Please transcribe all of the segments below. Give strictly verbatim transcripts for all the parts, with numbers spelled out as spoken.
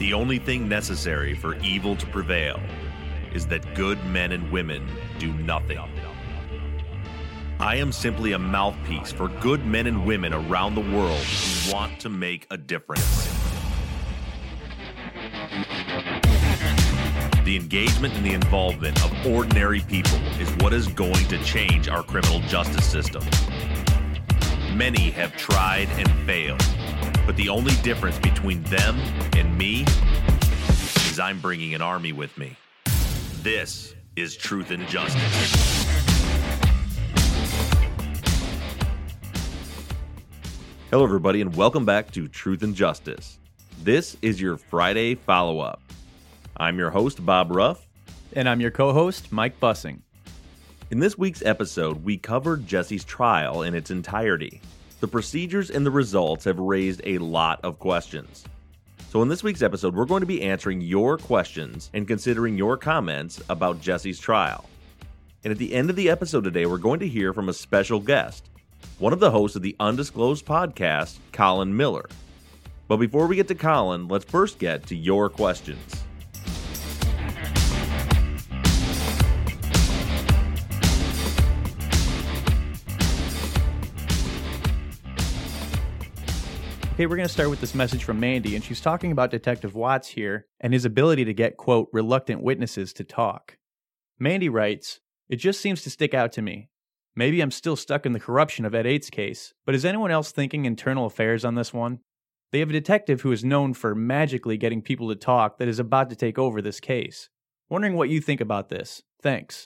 The only thing necessary for evil to prevail is that good men and women do nothing. I am simply a mouthpiece for good men and women around the world who want to make a difference. The engagement and the involvement of ordinary people is what is going to change our criminal justice system. Many have tried and failed, but the only difference between them and me is I'm bringing an army with me. This is Truth and Justice. Hello, everybody, and welcome back to Truth and Justice. This is your Friday follow-up. I'm your host, Bob Ruff. And I'm your co-host, Mike Bussing. In this week's episode, we covered Jesse's trial in its entirety. The procedures and the results have raised a lot of questions. So in this week's episode, we're going to be answering your questions and considering your comments about Jesse's trial. And at the end of the episode today, we're going to hear from a special guest, one of the hosts of the Undisclosed podcast, Colin Miller. But before we get to Colin, let's first get to your questions. Okay, we're going to start with this message from Mandy, and she's talking about Detective Watts here and his ability to get, quote, reluctant witnesses to talk. Mandy writes, "It just seems to stick out to me. Maybe I'm still stuck in the corruption of Ed Eights case, but is anyone else thinking internal affairs on this one? They have a detective who is known for magically getting people to talk that is about to take over this case. Wondering what you think about this. Thanks."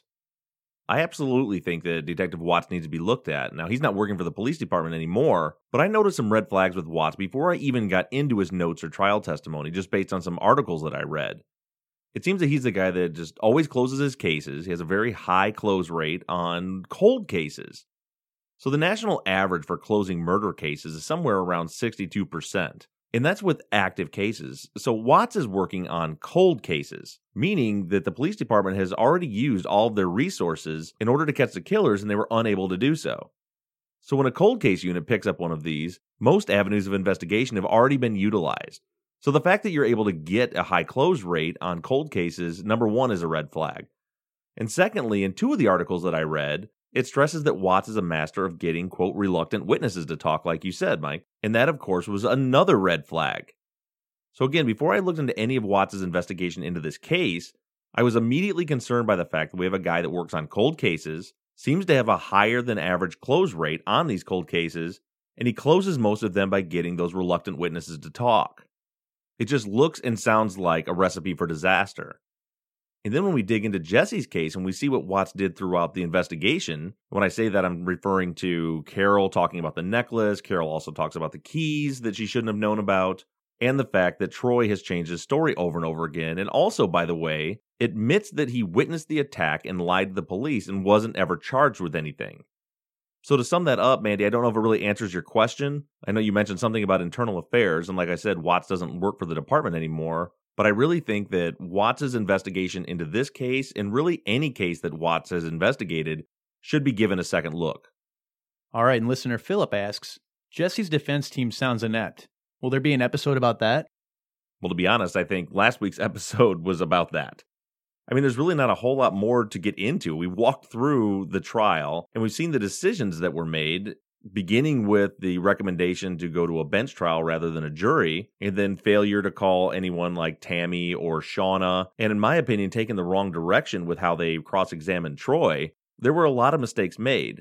I absolutely think that Detective Watts needs to be looked at. Now, he's not working for the police department anymore, but I noticed some red flags with Watts before I even got into his notes or trial testimony, just based on some articles that I read. It seems that he's the guy that just always closes his cases. He has a very high close rate on cold cases. So the national average for closing murder cases is somewhere around sixty-two percent. And that's with active cases. So Watts is working on cold cases, meaning that the police department has already used all of their resources in order to catch the killers, and they were unable to do so. So when a cold case unit picks up one of these, most avenues of investigation have already been utilized. So the fact that you're able to get a high close rate on cold cases, number one, is a red flag. And secondly, in two of the articles that I read, it stresses that Watts is a master of getting, quote, reluctant witnesses to talk, like you said, Mike. And that, of course, was another red flag. So again, before I looked into any of Watts' investigation into this case, I was immediately concerned by the fact that we have a guy that works on cold cases, seems to have a higher than average close rate on these cold cases, and he closes most of them by getting those reluctant witnesses to talk. It just looks and sounds like a recipe for disaster. And then when we dig into Jesse's case and we see what Watts did throughout the investigation, when I say that, I'm referring to Carol talking about the necklace. Carol also talks about the keys that she shouldn't have known about, and the fact that Troy has changed his story over and over again. And also, by the way, admits that he witnessed the attack and lied to the police and wasn't ever charged with anything. So to sum that up, Mandy, I don't know if it really answers your question. I know you mentioned something about internal affairs, and like I said, Watts doesn't work for the department anymore. But I really think that Watts' investigation into this case, and really any case that Watts has investigated, should be given a second look. All right, and listener Philip asks, Jesse's defense team sounds inept. Will there be an episode about that? Well, to be honest, I think last week's episode was about that. I mean, there's really not a whole lot more to get into. We've walked through the trial, and we've seen the decisions that were made, beginning with the recommendation to go to a bench trial rather than a jury, and then failure to call anyone like Tammy or Shauna, and in my opinion, taking the wrong direction with how they cross-examined Troy. There were a lot of mistakes made.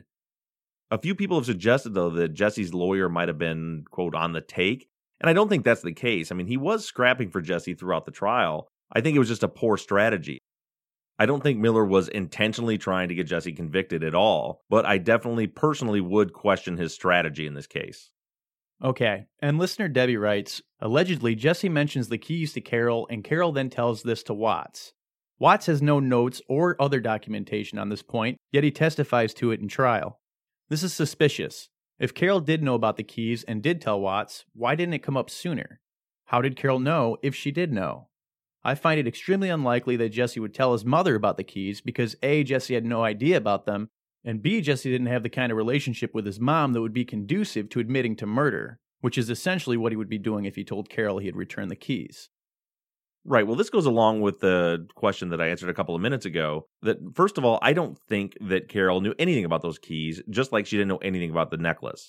A few people have suggested, though, that Jesse's lawyer might have been, quote, on the take, and I don't think that's the case. I mean, he was scrapping for Jesse throughout the trial. I think it was just a poor strategy. I don't think Miller was intentionally trying to get Jesse convicted at all, but I definitely personally would question his strategy in this case. Okay, and listener Debbie writes, allegedly Jesse mentions the keys to Carol, and Carol then tells this to Watts. Watts has no notes or other documentation on this point, yet he testifies to it in trial. This is suspicious. If Carol did know about the keys and did tell Watts, why didn't it come up sooner? How did Carol know if she did know? I find it extremely unlikely that Jesse would tell his mother about the keys because A, Jesse had no idea about them, and B, Jesse didn't have the kind of relationship with his mom that would be conducive to admitting to murder, which is essentially what he would be doing if he told Carol he had returned the keys. Right. Well, this goes along with the question that I answered a couple of minutes ago. That, first of all, I don't think that Carol knew anything about those keys, just like she didn't know anything about the necklace.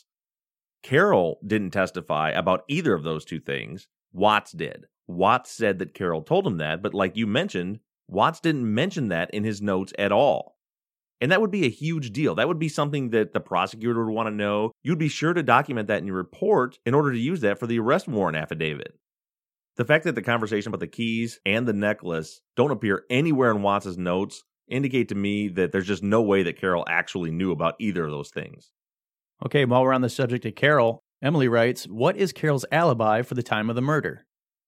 Carol didn't testify about either of those two things. Watts did. Watts said that Carol told him that, but like you mentioned, Watts didn't mention that in his notes at all. And that would be a huge deal. That would be something that the prosecutor would want to know. You'd be sure to document that in your report in order to use that for the arrest warrant affidavit. The fact that the conversation about the keys and the necklace don't appear anywhere in Watts' notes indicate to me that there's just no way that Carol actually knew about either of those things. Okay, while we're on the subject of Carol, Emily writes, what is Carol's alibi for the time of the murder?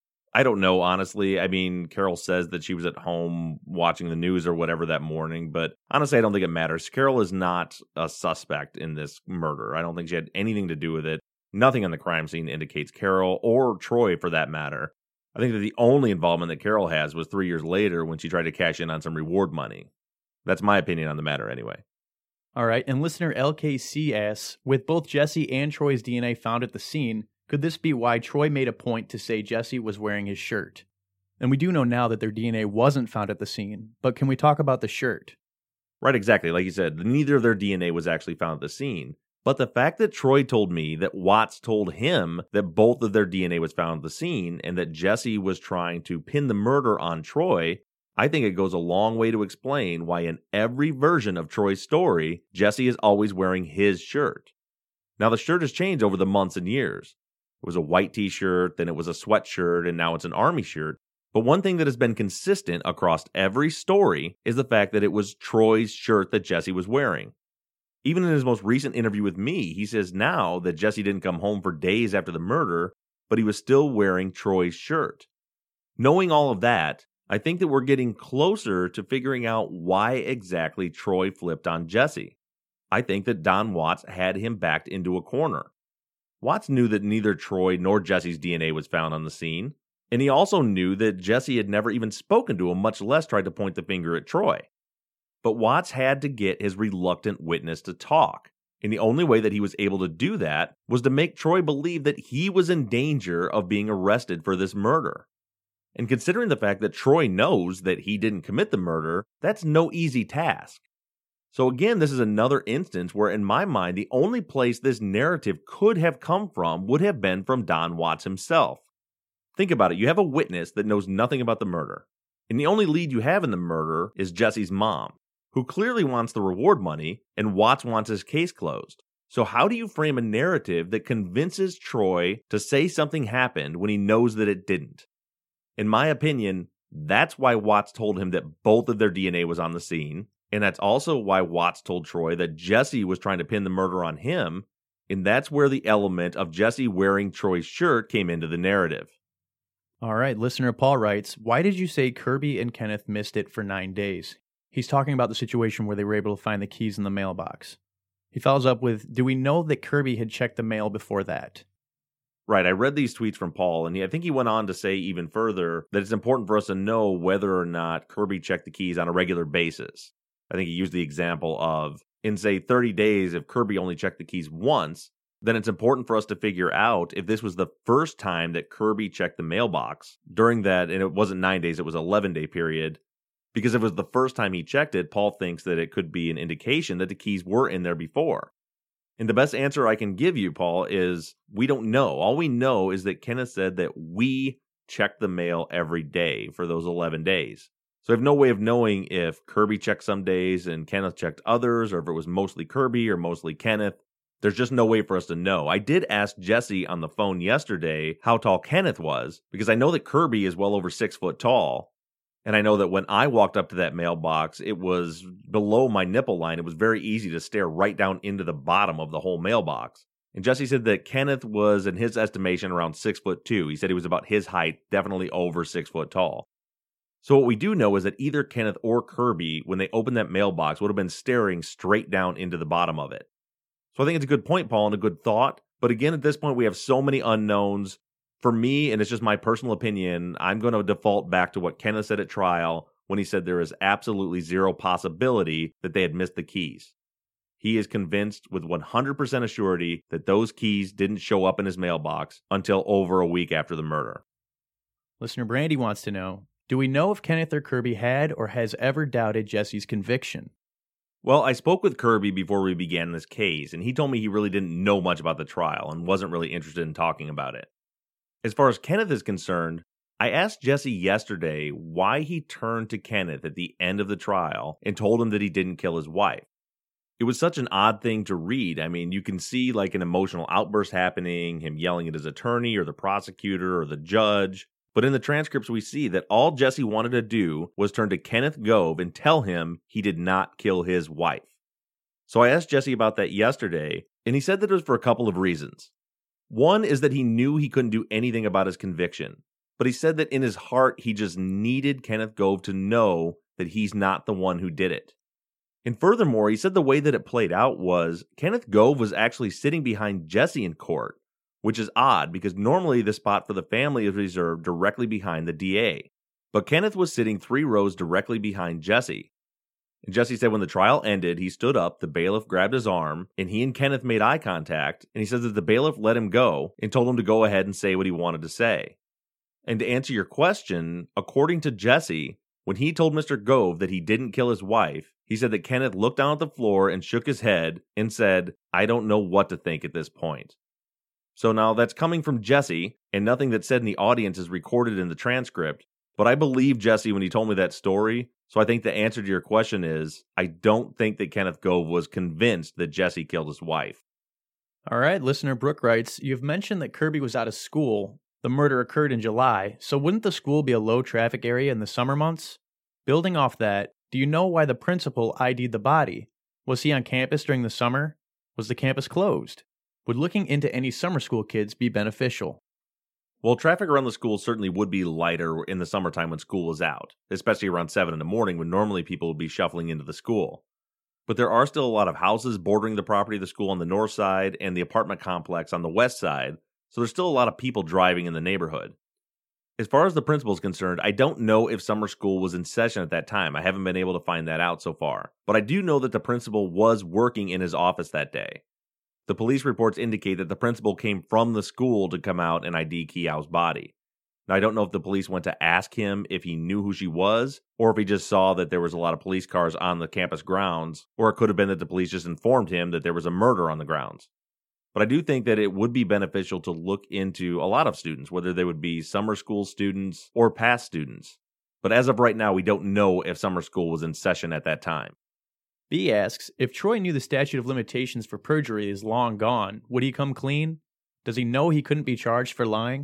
I don't know, honestly. I mean, Carol says that she was at home watching the news or whatever that morning, but honestly, I don't think it matters. Carol is not a suspect in this murder. I don't think she had anything to do with it. Nothing on the crime scene indicates Carol, or Troy for that matter. I think that the only involvement that Carol has was three years later when she tried to cash in on some reward money. That's my opinion on the matter anyway. All right, and listener L K C asks, with both Jesse and Troy's D N A found at the scene, could this be why Troy made a point to say Jesse was wearing his shirt? And we do know now that their D N A wasn't found at the scene, but can we talk about the shirt? Right, exactly. Like you said, neither of their D N A was actually found at the scene. But the fact that Troy told me that Watts told him that both of their D N A was found at the scene and that Jesse was trying to pin the murder on Troy, I think it goes a long way to explain why in every version of Troy's story, Jesse is always wearing his shirt. Now, the shirt has changed over the months and years. It was a white t-shirt, then it was a sweatshirt, and now it's an army shirt. But one thing that has been consistent across every story is the fact that it was Troy's shirt that Jesse was wearing. Even in his most recent interview with me, he says now that Jesse didn't come home for days after the murder, but he was still wearing Troy's shirt. Knowing all of that, I think that we're getting closer to figuring out why exactly Troy flipped on Jesse. I think that Don Watts had him backed into a corner. Watts knew that neither Troy nor Jesse's D N A was found on the scene, and he also knew that Jesse had never even spoken to him, much less tried to point the finger at Troy. But Watts had to get his reluctant witness to talk, and the only way that he was able to do that was to make Troy believe that he was in danger of being arrested for this murder. And considering the fact that Troy knows that he didn't commit the murder, that's no easy task. So again, this is another instance where, in my mind, the only place this narrative could have come from would have been from Don Watts himself. Think about it. You have a witness that knows nothing about the murder, and the only lead you have in the murder is Jesse's mom, who clearly wants the reward money, and Watts wants his case closed. So how do you frame a narrative that convinces Troy to say something happened when he knows that it didn't? In my opinion, that's why Watts told him that both of their D N A was on the scene, and that's also why Watts told Troy that Jesse was trying to pin the murder on him, and that's where the element of Jesse wearing Troy's shirt came into the narrative. All right, listener Paul writes, why did you say Kirby and Kenneth missed it for nine days? He's talking about the situation where they were able to find the keys in the mailbox. He follows up with, do we know that Kirby had checked the mail before that? Right, I read these tweets from Paul, and he, I think he went on to say even further that it's important for us to know whether or not Kirby checked the keys on a regular basis. I think he used the example of, in say thirty days, if Kirby only checked the keys once, then it's important for us to figure out if this was the first time that Kirby checked the mailbox during that, and it wasn't nine days, it was an eleven-day period. Because if it was the first time he checked it, Paul thinks that it could be an indication that the keys were in there before. And the best answer I can give you, Paul, is we don't know. All we know is that Kenneth said that we checked the mail every day for those eleven days. So I have no way of knowing if Kirby checked some days and Kenneth checked others, or if it was mostly Kirby or mostly Kenneth. There's just no way for us to know. I did ask Jesse on the phone yesterday how tall Kenneth was, because I know that Kirby is well over six foot tall. And I know that when I walked up to that mailbox, it was below my nipple line. It was very easy to stare right down into the bottom of the whole mailbox. And Jesse said that Kenneth was, in his estimation, around six foot two. He said he was about his height, definitely over six foot tall. So what we do know is that either Kenneth or Kirby, when they opened that mailbox, would have been staring straight down into the bottom of it. So I think it's a good point, Paul, and a good thought. But again, at this point, we have so many unknowns. For me, and it's just my personal opinion, I'm going to default back to what Kenneth said at trial when he said there is absolutely zero possibility that they had missed the keys. He is convinced with one hundred percent assurity that those keys didn't show up in his mailbox until over a week after the murder. Listener Brandy wants to know, do we know if Kenneth or Kirby had or has ever doubted Jesse's conviction? Well, I spoke with Kirby before we began this case, and he told me he really didn't know much about the trial and wasn't really interested in talking about it. As far as Kenneth is concerned, I asked Jesse yesterday why he turned to Kenneth at the end of the trial and told him that he didn't kill his wife. It was such an odd thing to read. I mean, you can see like an emotional outburst happening, him yelling at his attorney or the prosecutor or the judge. But in the transcripts, we see that all Jesse wanted to do was turn to Kenneth Gove and tell him he did not kill his wife. So I asked Jesse about that yesterday, and he said that it was for a couple of reasons. One is that he knew he couldn't do anything about his conviction, but he said that in his heart, he just needed Kenneth Gove to know that he's not the one who did it. And furthermore, he said the way that it played out was Kenneth Gove was actually sitting behind Jesse in court, which is odd because normally the spot for the family is reserved directly behind the D A. But Kenneth was sitting three rows directly behind Jesse. And Jesse said when the trial ended, he stood up, the bailiff grabbed his arm, and he and Kenneth made eye contact, and he said that the bailiff let him go and told him to go ahead and say what he wanted to say. And to answer your question, according to Jesse, when he told Mister Gove that he didn't kill his wife, he said that Kenneth looked down at the floor and shook his head and said, "I don't know what to think at this point." So now that's coming from Jesse, and nothing that's said in the audience is recorded in the transcript, but I believe Jesse when he told me that story, so I think the answer to your question is, I don't think that Kenneth Gove was convinced that Jesse killed his wife. All right, listener Brooke writes, you've mentioned that Kirby was out of school. The murder occurred in July, so wouldn't the school be a low-traffic area in the summer months? Building off that, do you know why the principal I D'd the body? Was he on campus during the summer? Was the campus closed? Would looking into any summer school kids be beneficial? Well, traffic around the school certainly would be lighter in the summertime when school is out, especially around seven in the morning when normally people would be shuffling into the school. But there are still a lot of houses bordering the property of the school on the north side and the apartment complex on the west side, so there's still a lot of people driving in the neighborhood. As far as the principal is concerned, I don't know if summer school was in session at that time. I haven't been able to find that out so far. But I do know that the principal was working in his office that day. The police reports indicate that the principal came from the school to come out and I D Kiao's body. Now, I don't know if the police went to ask him if he knew who she was, or if he just saw that there was a lot of police cars on the campus grounds, or it could have been that the police just informed him that there was a murder on the grounds. But I do think that it would be beneficial to look into a lot of students, whether they would be summer school students or past students. But as of right now, we don't know if summer school was in session at that time. B asks, if Troy knew the statute of limitations for perjury is long gone, would he come clean? Does he know he couldn't be charged for lying?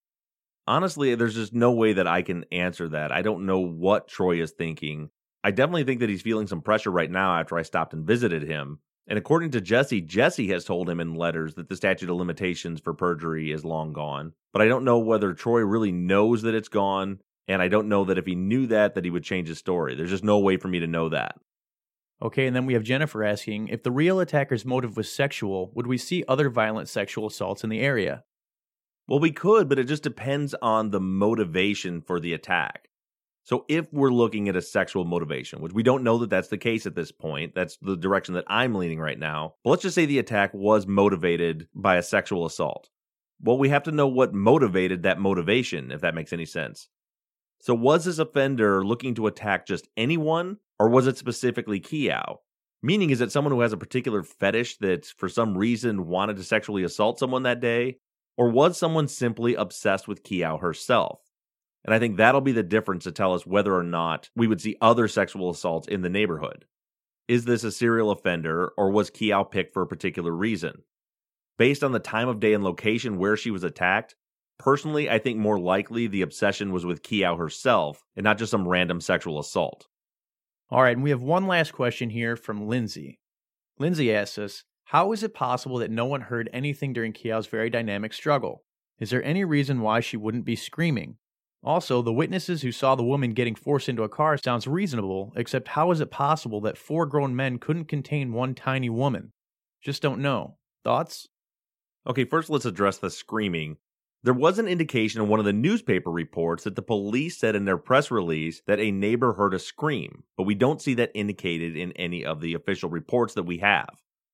Honestly, there's just no way that I can answer that. I don't know what Troy is thinking. I definitely think that he's feeling some pressure right now after I stopped and visited him. And according to Jesse, Jesse has told him in letters that the statute of limitations for perjury is long gone. But I don't know whether Troy really knows that it's gone, and I don't know that if he knew that, that he would change his story. There's just no way for me to know that. Okay, and then we have Jennifer asking, if the real attacker's motive was sexual, would we see other violent sexual assaults in the area? Well, we could, but it just depends on the motivation for the attack. So if we're looking at a sexual motivation, which we don't know that that's the case at this point, that's the direction that I'm leaning right now. But let's just say the attack was motivated by a sexual assault. Well, we have to know what motivated that motivation, if that makes any sense. So was this offender looking to attack just anyone, or was it specifically Kiao? Meaning, is it someone who has a particular fetish that for some reason wanted to sexually assault someone that day? Or was someone simply obsessed with Kiao herself? And I think that'll be the difference to tell us whether or not we would see other sexual assaults in the neighborhood. Is this a serial offender, or was Kiao picked for a particular reason? Based on the time of day and location where she was attacked, personally, I think more likely the obsession was with Kiao herself and not just some random sexual assault. All right, and we have one last question here from Lindsay. Lindsay asks us, how is it possible that no one heard anything during Kiao's very dynamic struggle? Is there any reason why she wouldn't be screaming? Also, the witnesses who saw the woman getting forced into a car sounds reasonable, except how is it possible that four grown men couldn't contain one tiny woman? Just don't know. Thoughts? Okay, first let's address the screaming. There was an indication in one of the newspaper reports that the police said in their press release that a neighbor heard a scream, but we don't see that indicated in any of the official reports that we have.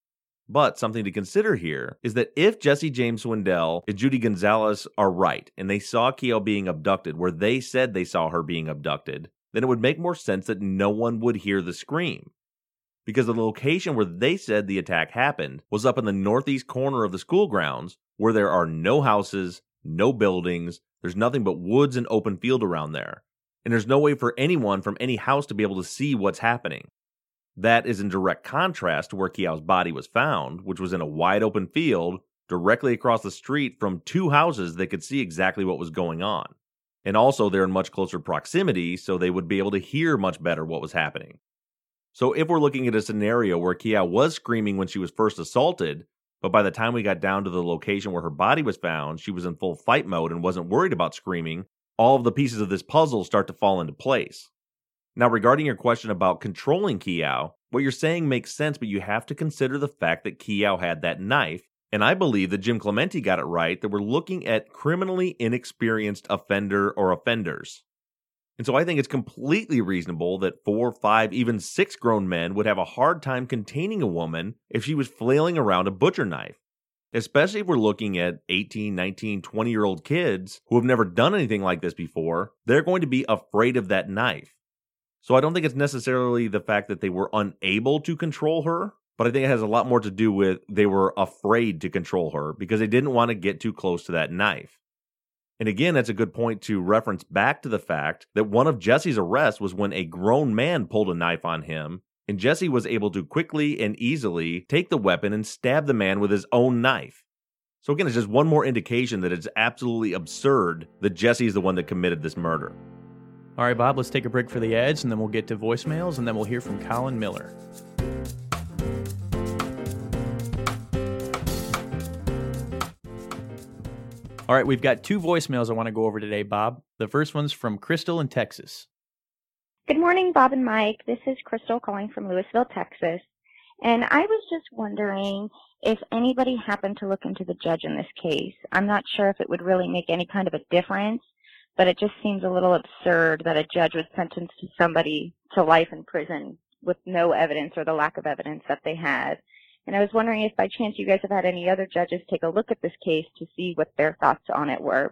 But something to consider here is that if Jesse James Swindell and Judy Gonzalez are right, and they saw Keough being abducted where they said they saw her being abducted, then it would make more sense that no one would hear the scream. Because the location where they said the attack happened was up in the northeast corner of the school grounds, where there are no houses, no buildings, there's nothing but woods and open field around there. And there's no way for anyone from any house to be able to see what's happening. That is in direct contrast to where Keough's body was found, which was in a wide open field directly across the street from two houses that could see exactly what was going on. And also they're in much closer proximity, so they would be able to hear much better what was happening. So if we're looking at a scenario where Keough was screaming when she was first assaulted, but by the time we got down to the location where her body was found, she was in full fight mode and wasn't worried about screaming, all of the pieces of this puzzle start to fall into place. Now, regarding your question about controlling Keough, what you're saying makes sense, but you have to consider the fact that Keough had that knife, and I believe that Jim Clemente got it right that we're looking at criminally inexperienced offender or offenders. And so I think it's completely reasonable that four, five, even six grown men would have a hard time containing a woman if she was flailing around a butcher knife. Especially if we're looking at eighteen, nineteen, twenty-year-old kids who have never done anything like this before, they're going to be afraid of that knife. So I don't think it's necessarily the fact that they were unable to control her, but I think it has a lot more to do with they were afraid to control her because they didn't want to get too close to that knife. And again, that's a good point to reference back to the fact that one of Jesse's arrests was when a grown man pulled a knife on him, and Jesse was able to quickly and easily take the weapon and stab the man with his own knife. So again, it's just one more indication that it's absolutely absurd that Jesse is the one that committed this murder. All right, Bob, let's take a break for the ads, and then we'll get to voicemails, and then we'll hear from Colin Miller. All right, we've got two voicemails I want to go over today, Bob. The first one's from Crystal in Texas. Good morning, Bob and Mike. This is Crystal calling from Louisville, Texas. And I was just wondering if anybody happened to look into the judge in this case. I'm not sure if it would really make any kind of a difference, but it just seems a little absurd that a judge would sentence somebody to life in prison with no evidence or the lack of evidence that they had. And I was wondering if by chance you guys have had any other judges take a look at this case to see what their thoughts on it were.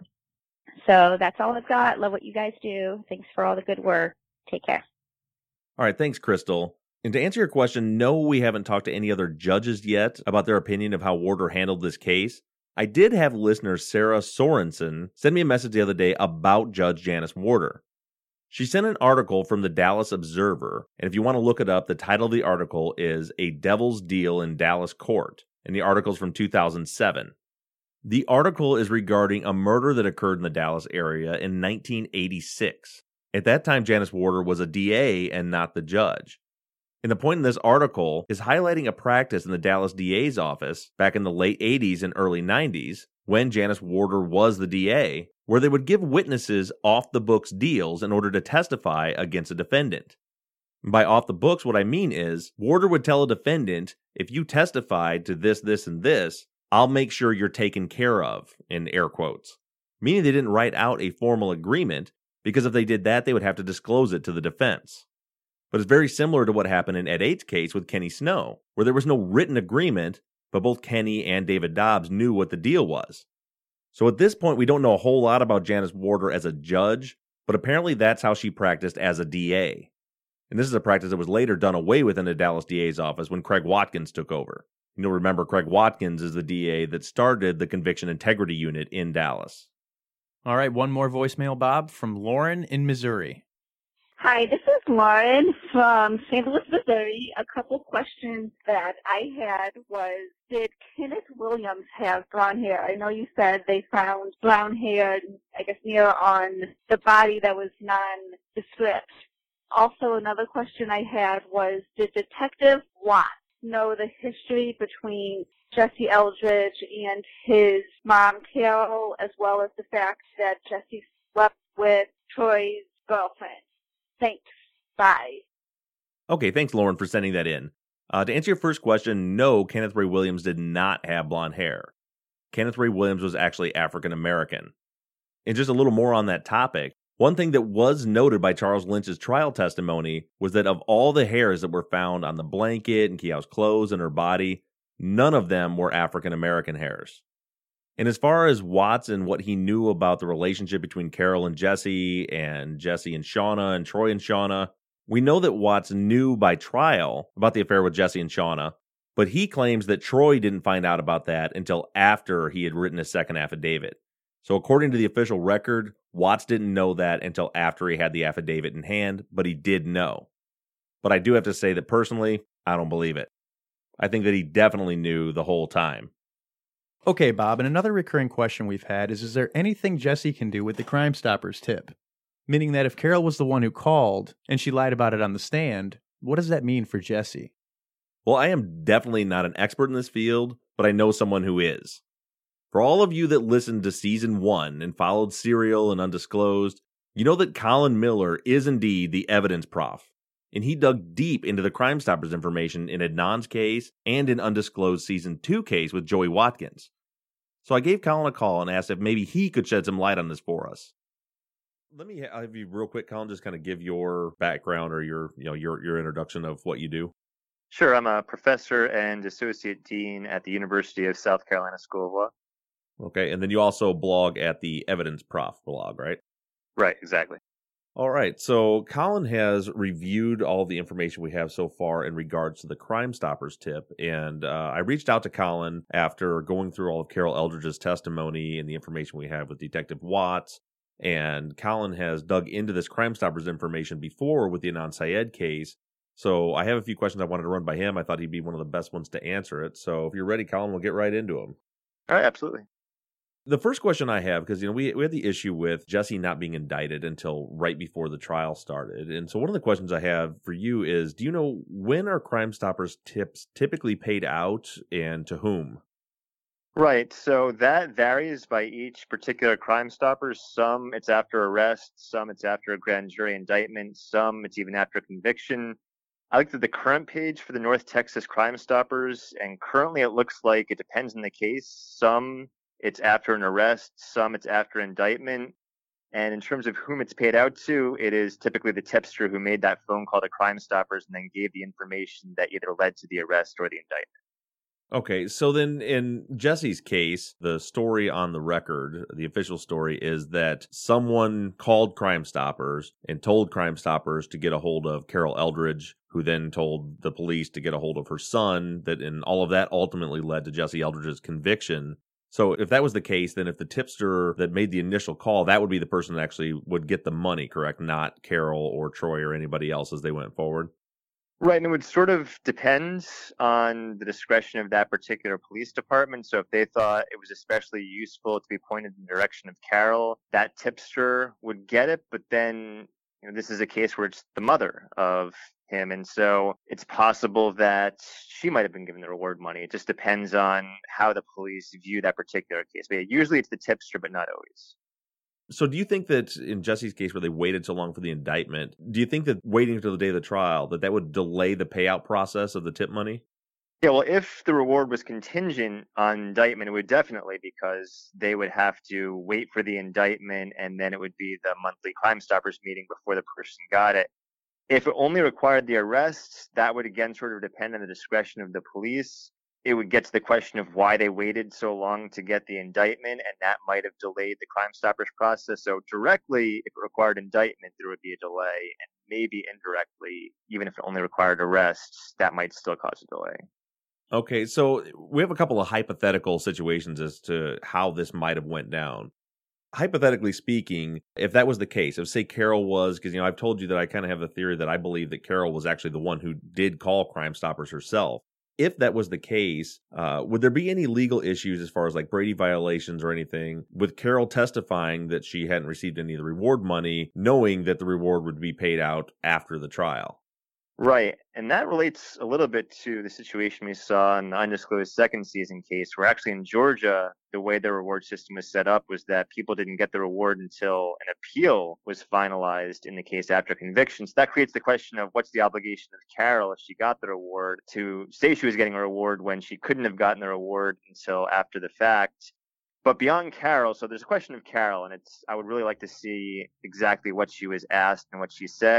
So that's all I've got. Love what you guys do. Thanks for all the good work. Take care. All right, thanks, Crystal. And to answer your question, no, we haven't talked to any other judges yet about their opinion of how Warder handled this case. I did have listener Sarah Sorensen send me a message the other day about Judge Janice Warder. She sent an article from the Dallas Observer, and if you want to look it up, the title of the article is A Devil's Deal in Dallas Court, and the article's from two thousand seven. The article is regarding a murder that occurred in the Dallas area in nineteen eighty-six. At that time, Janice Warder was a D A and not the judge. And the point in this article is highlighting a practice in the Dallas D A's office back in the late eighties and early nineties, when Janice Warder was the D A, where they would give witnesses off-the-books deals in order to testify against a defendant. By off-the-books, what I mean is, Warder would tell a defendant, if you testified to this, this, and this, I'll make sure you're taken care of, in air quotes. Meaning they didn't write out a formal agreement, because if they did that, they would have to disclose it to the defense. But it's very similar to what happened in Ed eight's case with Kenny Snow, where there was no written agreement, but both Kenny and David Dobbs knew what the deal was. So at this point, we don't know a whole lot about Janice Warder as a judge, but apparently that's how she practiced as a D A. And this is a practice that was later done away with in the Dallas D A's office when Craig Watkins took over. You'll remember Craig Watkins is the D A that started the Conviction Integrity Unit in Dallas. All right, one more voicemail, Bob, from Lauren in Missouri. Hi, this is Lauren from Saint Louis, Missouri. A couple questions that I had was, did Kenneth Williams have brown hair? I know you said they found brown hair, I guess, near on the body that was nondescript. Also, another question I had was, did Detective Watts know the history between Jesse Eldridge and his mom, Carol, as well as the fact that Jesse slept with Troy's girlfriend? Thanks. Bye. Okay, thanks, Lauren, for sending that in. Uh, to answer your first question, no, Kenneth Ray Williams did not have blonde hair. Kenneth Ray Williams was actually African American. And just a little more on that topic, one thing that was noted by Charles Lynch's trial testimony was that of all the hairs that were found on the blanket and Keough's clothes and her body, None of them were African American hairs. And as far as Watts and what he knew about the relationship between Carol and Jesse, and Jesse and Shauna, and Troy and Shauna, we know that Watts knew by trial about the affair with Jesse and Shauna, but he claims that Troy didn't find out about that until after he had written his second affidavit. So according to the official record, Watts didn't know that until after he had the affidavit in hand, but he did know. But I do have to say that personally, I don't believe it. I think that he definitely knew the whole time. Okay, Bob, and another recurring question we've had is, is there anything Jesse can do with the Crime Stoppers tip? Meaning that if Carol was the one who called, and she lied about it on the stand, what does that mean for Jesse? Well, I am definitely not an expert in this field, but I know someone who is. For all of you that listened to Season one and followed Serial and Undisclosed, you know that Colin Miller is indeed the evidence prof, and he dug deep into the Crime Stoppers information in Adnan's case and in Undisclosed Season two case with Joey Watkins. So I gave Colin a call and asked if maybe he could shed some light on this for us. Let me have you real quick, Colin, just kind of give your background or your, you know, your your introduction of what you do. Sure, I'm a professor and associate dean at the University of South Carolina School of Law. Okay, and then you also blog at the Evidence Prof blog, right? Right, exactly. All right, so Colin has reviewed all the information we have so far in regards to the Crime Stoppers tip, and uh, I reached out to Colin after going through all of Carol Eldridge's testimony and the information we have with Detective Watts, and Colin has dug into this Crime Stoppers information before with the Adnan Syed case, so I have a few questions I wanted to run by him. I thought he'd be one of the best ones to answer it, so if you're ready, Colin, we'll get right into them. All right, absolutely. The first question I have, because you know we we had the issue with Jesse not being indicted until right before the trial started, and so one of the questions I have for you is, do you know when are Crime Stoppers tips typically paid out and to whom? Right, so that varies by each particular Crime Stoppers. Some it's after arrest, some it's after a grand jury indictment, some it's even after conviction. I looked at the current page for the North Texas Crime Stoppers, and currently it looks like it depends on the case. Some it's after an arrest, some it's after indictment. And in terms of whom it's paid out to, it is typically the tipster who made that phone call to Crime Stoppers and then gave the information that either led to the arrest or the indictment. Okay, so then in Jesse's case, the story on the record, the official story, is that someone called Crime Stoppers and told Crime Stoppers to get a hold of Carol Eldridge, who then told the police to get a hold of her son, that and all of that ultimately led to Jesse Eldridge's conviction. So if that was the case, then if the tipster that made the initial call, that would be the person that actually would get the money, correct? Not Carol or Troy or anybody else as they went forward? Right, and it would sort of depend on the discretion of that particular police department. So if they thought it was especially useful to be pointed in the direction of Carol, that tipster would get it. But then, you know, this is a case where it's the mother of him, and so it's possible that she might have been given the reward money. It just depends on how the police view that particular case. But yeah, usually it's the tipster, but not always. So do you think that in Jesse's case where they waited so long for the indictment, do you think that waiting until the day of the trial, that that would delay the payout process of the tip money? Yeah, well, if the reward was contingent on indictment, it would definitely, because they would have to wait for the indictment and then it would be the monthly Crime Stoppers meeting before the person got it. If it only required the arrest, that would again sort of depend on the discretion of the police. It would get to the question of why they waited so long to get the indictment, and that might have delayed the Crime Stoppers process. So directly, if it required indictment, there would be a delay, and maybe indirectly, even if it only required arrests, that might still cause a delay. Okay, so we have a couple of hypothetical situations as to how this might have went down. Hypothetically speaking, if that was the case, if say Carol was, because you know I've told you that I kind of have a theory that I believe that Carol was actually the one who did call Crime Stoppers herself. If that was the case, uh, would there be any legal issues as far as like Brady violations or anything with Carol testifying that she hadn't received any of the reward money, knowing that the reward would be paid out after the trial? Right, and that relates a little bit to the situation we saw in the Undisclosed second season case, where actually in Georgia, the way the reward system was set up was that people didn't get the reward until an appeal was finalized in the case after conviction. So that creates the question of what's the obligation of Carol if she got the reward to say she was getting a reward when she couldn't have gotten the reward until after the fact. But beyond Carol, so there's a question of Carol, and it's I would really like to see exactly what she was asked and what she said.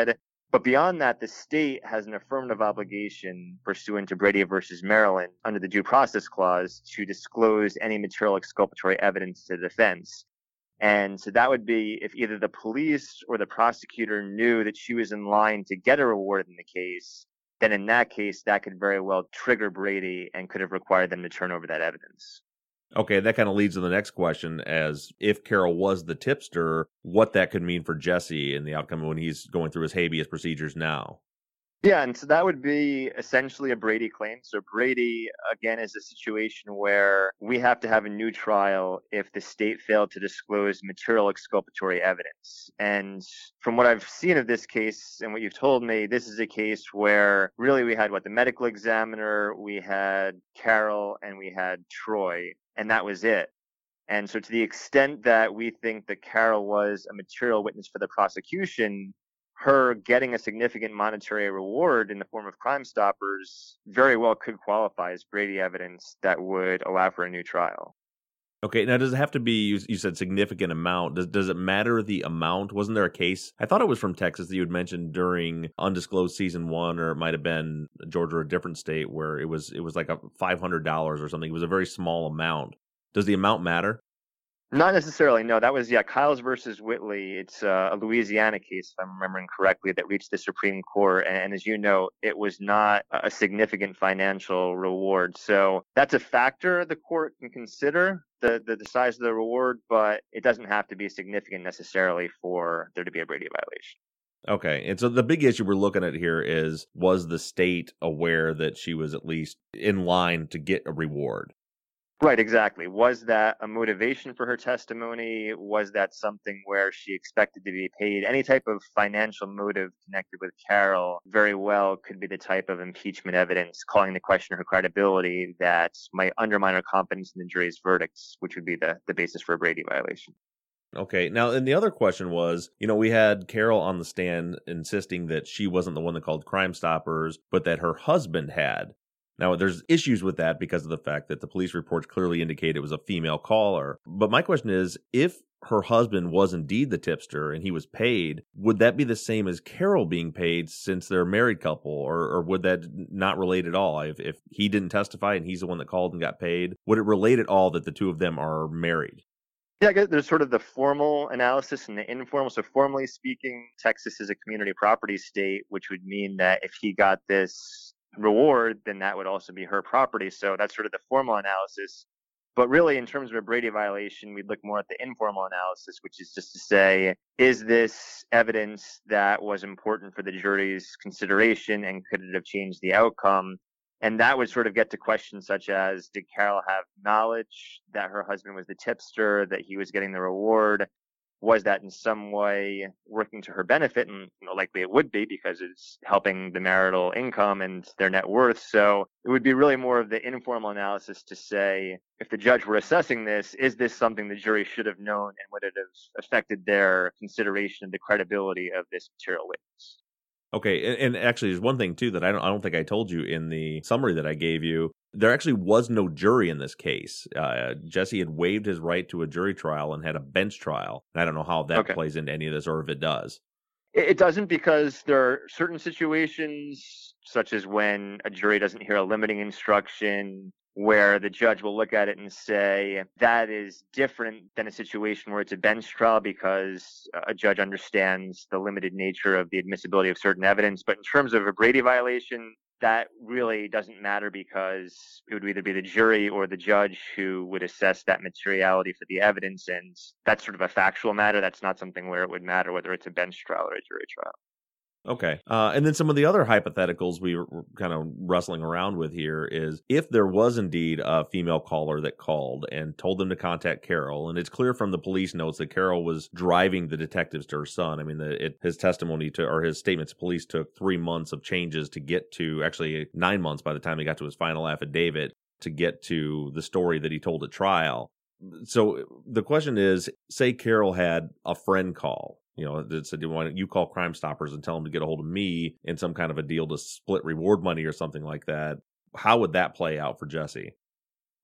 But beyond that, the state has an affirmative obligation pursuant to Brady versus Maryland under the Due Process Clause to disclose any material exculpatory evidence to the defense. And so that would be if either the police or the prosecutor knew that she was in line to get a reward in the case, then in that case, that could very well trigger Brady and could have required them to turn over that evidence. Okay, that kind of leads to the next question, as if Carol was the tipster, what that could mean for Jesse in the outcome when he's going through his habeas procedures now. Yeah, and so that would be essentially a Brady claim. So Brady, again, is a situation where we have to have a new trial if the state failed to disclose material exculpatory evidence. And from what I've seen of this case and what you've told me, this is a case where really we had, what, the medical examiner, we had Carol, and we had Troy, and that was it. And so to the extent that we think that Carol was a material witness for the prosecution, her getting a significant monetary reward in the form of Crime Stoppers very well could qualify as Brady evidence that would allow for a new trial. Okay, now does it have to be, you, you said significant amount, does does it matter the amount? Wasn't there a case, I thought it was from Texas that you had mentioned during Undisclosed Season one, or it might have been Georgia or a different state, where it was it was like a five hundred dollars or something. It was a very small amount. Does the amount matter? Not necessarily, no. That was, yeah, Kyles versus Whitley. It's uh, a Louisiana case, if I'm remembering correctly, that reached the Supreme Court. And, and as you know, it was not a significant financial reward. So that's a factor the court can consider, the, the, the size of the reward, but it doesn't have to be significant necessarily for there to be a Brady violation. Okay, and so the big issue we're looking at here is, was the state aware that she was at least in line to get a reward? Right, exactly. Was that a motivation for her testimony? Was that something where she expected to be paid? Any type of financial motive connected with Carol very well could be the type of impeachment evidence calling into question her credibility that might undermine her confidence in the jury's verdicts, which would be the, the basis for a Brady violation. Okay, now, and the other question was, you know, we had Carol on the stand insisting that she wasn't the one that called Crime Stoppers, but that her husband had. Now, there's issues with that because of the fact that the police reports clearly indicate it was a female caller. But my question is, if her husband was indeed the tipster and he was paid, would that be the same as Carol being paid since they're a married couple? Or, or would that not relate at all? If, if he didn't testify and he's the one that called and got paid, would it relate at all that the two of them are married? Yeah, I guess there's sort of the formal analysis and the informal. So formally speaking, Texas is a community property state, which would mean that if he got this reward, then that would also be her property. So that's sort of the formal analysis. But really, in terms of a Brady violation, we'd look more at the informal analysis, which is just to say, is this evidence that was important for the jury's consideration, and could it have changed the outcome? And that would sort of get to questions such as, did Carol have knowledge that her husband was the tipster, that he was getting the reward? Was that in some way working to her benefit? And you know, likely it would be, because it's helping the marital income and their net worth. So it would be really more of the informal analysis to say, if the judge were assessing this, is this something the jury should have known, and would it have affected their consideration of the credibility of this material witness? Okay, and, and actually there's one thing too that I don't I don't think I told you in the summary that I gave you. There actually was no jury in this case. Uh, Jesse had waived his right to a jury trial and had a bench trial. And I don't know how that okay. plays into any of this, or if it does. It doesn't, because there are certain situations, such as when a jury doesn't hear a limiting instruction, where the judge will look at it and say, that is different than a situation where it's a bench trial, because a judge understands the limited nature of the admissibility of certain evidence. But in terms of a Brady violation, that really doesn't matter, because it would either be the jury or the judge who would assess that materiality for the evidence. And that's sort of a factual matter. That's not something where it would matter whether it's a bench trial or a jury trial. Okay. Uh, and then some of the other hypotheticals we were kind of wrestling around with here is, if there was indeed a female caller that called and told them to contact Carol, and it's clear from the police notes that Carol was driving the detectives to her son. I mean, the, it, his testimony to, or his statement to police took three months of changes to get to, actually nine months by the time he got to his final affidavit, to get to the story that he told at trial. So the question is, say Carol had a friend call. You know, it said, why don't you call Crime Stoppers and tell them to get a hold of me in some kind of a deal to split reward money or something like that? How would that play out for Jesse?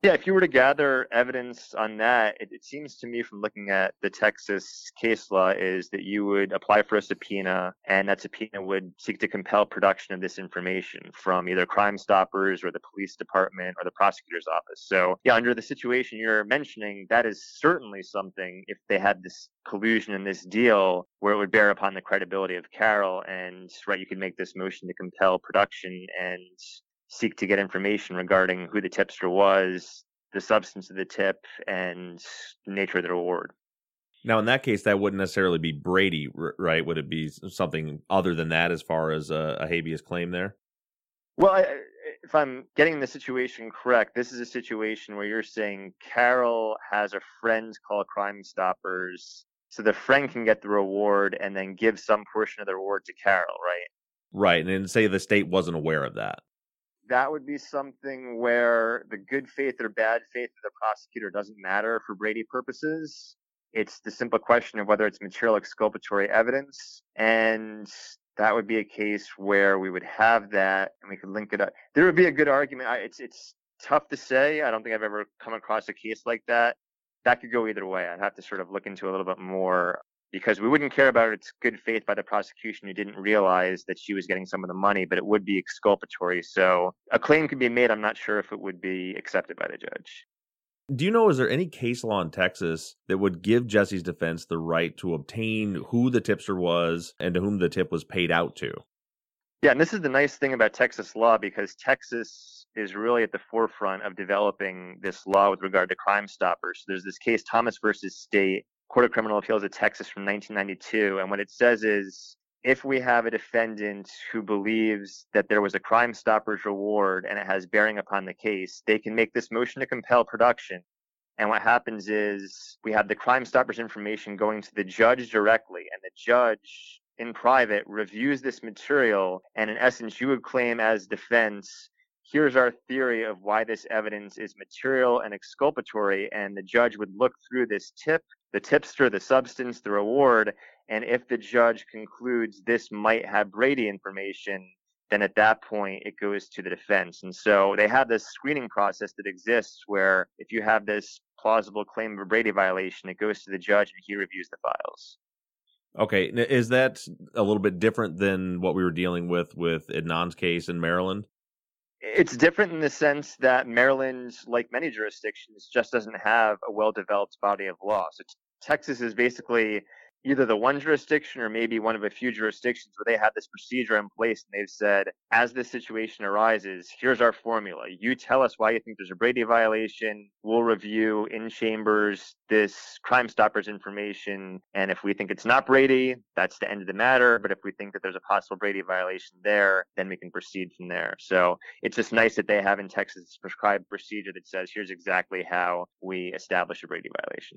Yeah, if you were to gather evidence on that, it, it seems to me from looking at the Texas case law is that you would apply for a subpoena, and that subpoena would seek to compel production of this information from either Crime Stoppers or the police department or the prosecutor's office. So, yeah, under the situation you're mentioning, that is certainly something, if they had this collusion in this deal, where it would bear upon the credibility of Carol, and, right, you could make this motion to compel production and seek to get information regarding who the tipster was, the substance of the tip, and the nature of the reward. Now, in that case, that wouldn't necessarily be Brady, right? Would it be something other than that as far as a, a habeas claim there? Well, I, if I'm getting the situation correct, this is a situation where you're saying Carol has a friend called Crime Stoppers, so the friend can get the reward and then give some portion of the reward to Carol, right? Right, and then say the state wasn't aware of that. That would be something where the good faith or bad faith of the prosecutor doesn't matter for Brady purposes. It's the simple question of whether it's material exculpatory evidence. And that would be a case where we would have that and we could link it up. There would be a good argument. It's, it's tough to say. I don't think I've ever come across a case like that. That could go either way. I'd have to sort of look into a little bit more, because we wouldn't care about its good faith by the prosecution who didn't realize that she was getting some of the money, but it would be exculpatory. So a claim could be made. I'm not sure if it would be accepted by the judge. Do you know, is there any case law in Texas that would give Jesse's defense the right to obtain who the tipster was and to whom the tip was paid out to? Yeah, and this is the nice thing about Texas law, because Texas is really at the forefront of developing this law with regard to Crime Stoppers. So there's this case, Thomas versus State, Court of Criminal Appeals of Texas from nineteen ninety-two. And what it says is, if we have a defendant who believes that there was a Crime Stoppers reward and it has bearing upon the case, they can make this motion to compel production. And what happens is we have the Crime Stoppers information going to the judge directly, and the judge in private reviews this material. And in essence, you would claim as defense, here's our theory of why this evidence is material and exculpatory. And the judge would look through this tip, the tipster, the substance, the reward, and if the judge concludes this might have Brady information, then at that point it goes to the defense. And so they have this screening process that exists where if you have this plausible claim of a Brady violation, it goes to the judge and he reviews the files. Okay, is that a little bit different than what we were dealing with with Adnan's case in Maryland? It's different in the sense that Maryland, like many jurisdictions, just doesn't have a well-developed body of law. So Texas is basically either the one jurisdiction or maybe one of a few jurisdictions where they have this procedure in place and they've said, as this situation arises, here's our formula. You tell us why you think there's a Brady violation. We'll review in chambers this Crime Stoppers information. And if we think it's not Brady, that's the end of the matter. But if we think that there's a possible Brady violation there, then we can proceed from there. So it's just nice that they have in Texas this prescribed procedure that says, here's exactly how we establish a Brady violation.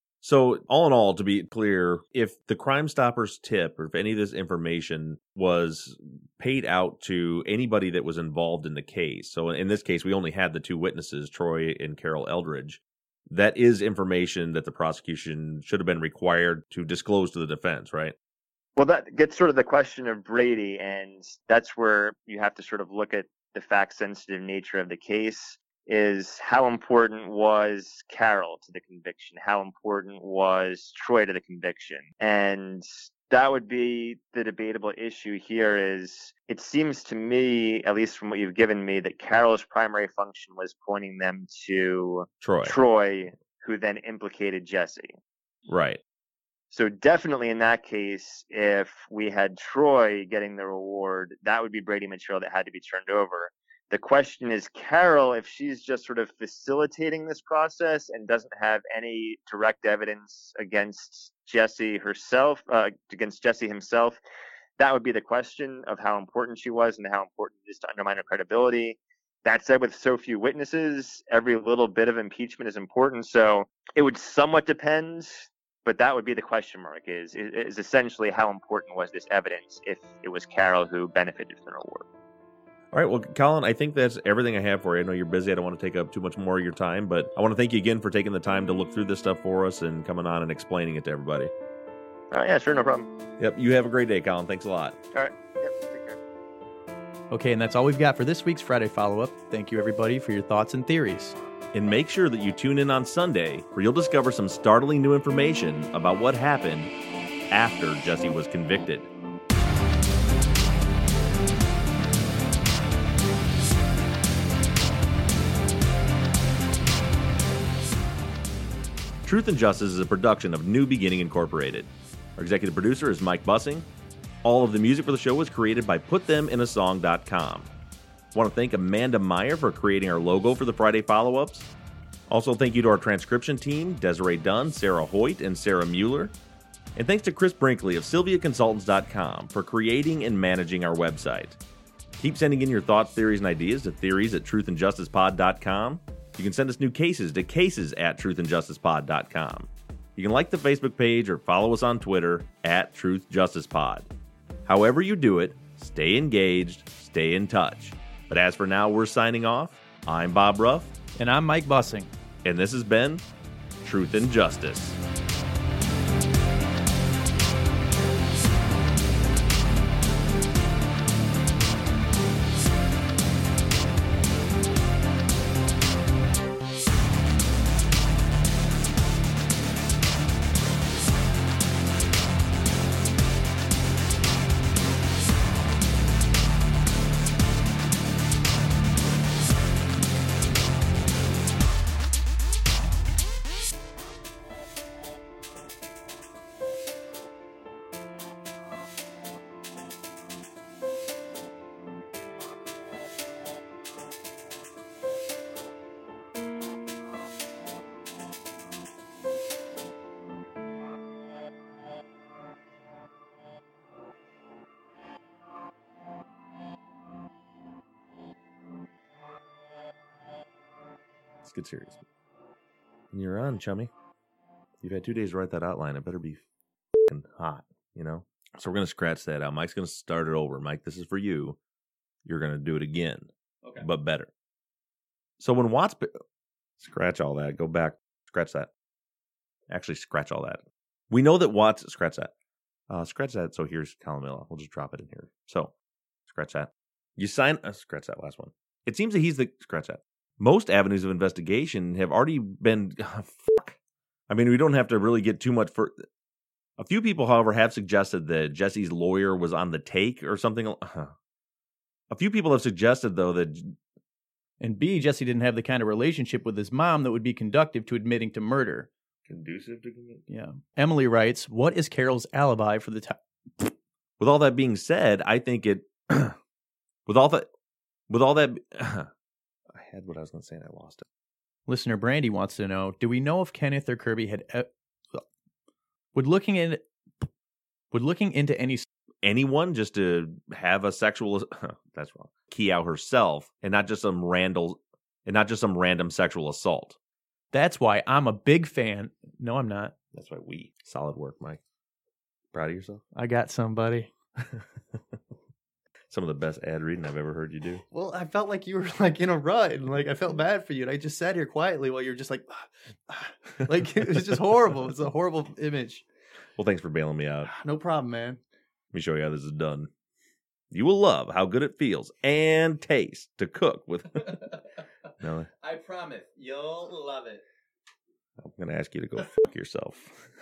So all in all, to be clear, if the Crime Stoppers tip or if any of this information was paid out to anybody that was involved in the case, so in this case, we only had the two witnesses, Troy and Carol Eldridge, that is information that the prosecution should have been required to disclose to the defense, right? Well, that gets sort of the question of Brady, and that's where you have to sort of look at the fact-sensitive nature of the case. Is how important was Carol to the conviction? How important was Troy to the conviction? And that would be the debatable issue here. Is it seems to me, at least from what you've given me, that Carol's primary function was pointing them to Troy, Troy, who then implicated Jesse. Right. So definitely in that case, if we had Troy getting the reward, that would be Brady material that had to be turned over. The question is, Carol, if she's just sort of facilitating this process and doesn't have any direct evidence against Jesse herself, uh, against Jesse himself, that would be the question of how important she was and how important it is to undermine her credibility. That said, with so few witnesses, every little bit of impeachment is important. So it would somewhat depend, but that would be the question mark, is, is essentially how important was this evidence if it was Carol who benefited from the reward. All right, well, Colin, I think that's everything I have for you. I know you're busy. I don't want to take up too much more of your time, but I want to thank you again for taking the time to look through this stuff for us and coming on and explaining it to everybody. Oh, yeah, sure, no problem. Yep, you have a great day, Colin. Thanks a lot. All right, yep, take care. Okay, and that's all we've got for this week's Friday follow-up. Thank you, everybody, for your thoughts and theories. And make sure that you tune in on Sunday, where you'll discover some startling new information about what happened after Jesse was convicted. Truth and Justice is a production of New Beginning Incorporated. Our executive producer is Mike Bussing. All of the music for the show was created by put them in a song dot com. I want to thank Amanda Meyer for creating our logo for the Friday follow-ups. Also, thank you to our transcription team, Desiree Dunn, Sarah Hoyt, and Sarah Mueller. And thanks to Chris Brinkley of Sylvia Consultants dot com for creating and managing our website. Keep sending in your thoughts, theories, and ideas to theories at truth and justice pod dot com. You can send us new cases to cases at truth and justice pod dot com. You can like the Facebook page or follow us on Twitter at truthjusticepod. However you do it, stay engaged, stay in touch. But as for now, we're signing off. I'm Bob Ruff. And I'm Mike Bussing. And this has been Truth and Justice. Let's get serious. And you're on, chummy. You've had two days to write that outline. It better be f***ing hot, you know? So we're going to scratch that out. Mike's going to start it over. Mike, this is for you. You're going to do it again. Okay. But better. So when Watts... Be- scratch all that. Go back. Scratch that. Actually, scratch all that. We know that Watts... Scratch that. Uh, scratch that. So here's Columella. We'll just drop it in here. So, scratch that. You sign... Uh, scratch that last one. It seems that he's the... Scratch that. Most avenues of investigation have already been... Uh, fuck. I mean, we don't have to really get too much for... A few people, however, have suggested that Jesse's lawyer was on the take or something. Uh, a few people have suggested, though, that... And B, Jesse didn't have the kind of relationship with his mom that would be conducive to admitting to murder. Conducive to... Yeah. Emily writes, what is Carol's alibi for the time? With all that being said, I think it... with all that... With all that... I had what I was going to say and I lost it. Listener Brandy wants to know, do we know if Kenneth or Kirby had... E- would looking in... Would looking into any... Anyone just to have a sexual... That's wrong. Key out herself and not just some random... And not just some random sexual assault. That's why I'm a big fan. No, I'm not. That's why we... Solid work, Mike. Proud of yourself? I got somebody. Some of the best ad reading I've ever heard you do. Well, I felt like you were like in a rut, and like I felt bad for you, and I just sat here quietly while you were just like, like it was just horrible. It's a horrible image. Well, thanks for bailing me out. No problem, man. Let me show you how this is done. You will love how good it feels and tastes to cook with. No, I promise you'll love it. I'm going to ask you to go fuck yourself.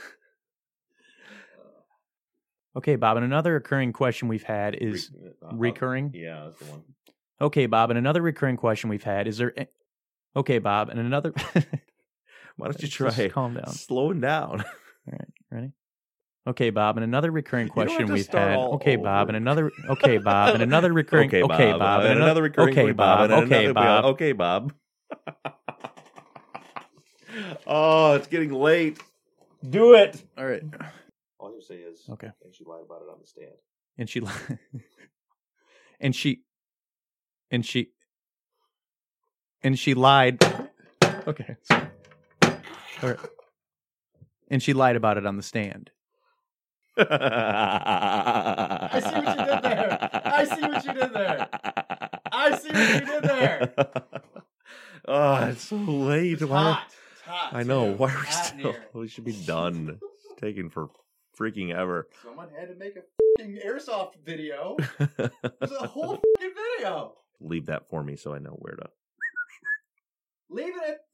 Okay, Bob, and another recurring question we've had is Re- uh, recurring. Yeah, that's the one. Okay, Bob, and another recurring question we've had is there. A- okay, Bob, and another. Why don't you try Just calm down? slowing down? All right, ready? Okay, Bob, and another recurring You don't question have to we've start had. all Okay, Bob, over. and another. Okay, Bob, and another recurring. Okay, Bob. Okay, Bob, and another recurring. Okay, Bob. and Okay, another- Bob. Okay, Bob. Oh, it's getting late. Do it. All right. All you say is, Okay. and she lied about it on the stand. And she, li- and she, and she, and she lied. Okay. Sorry. All right. And she lied about it on the stand. I see what you did there. I see what you did there. I see what you did there. Oh, it's so late. It's Why? hot. It's hot. I know. too. Why are we Hot in still? here. We should be done. It's taking for freaking ever. Someone had to make a fucking airsoft video. There's a whole fucking video. Leave that for me so I know where to. Leave it at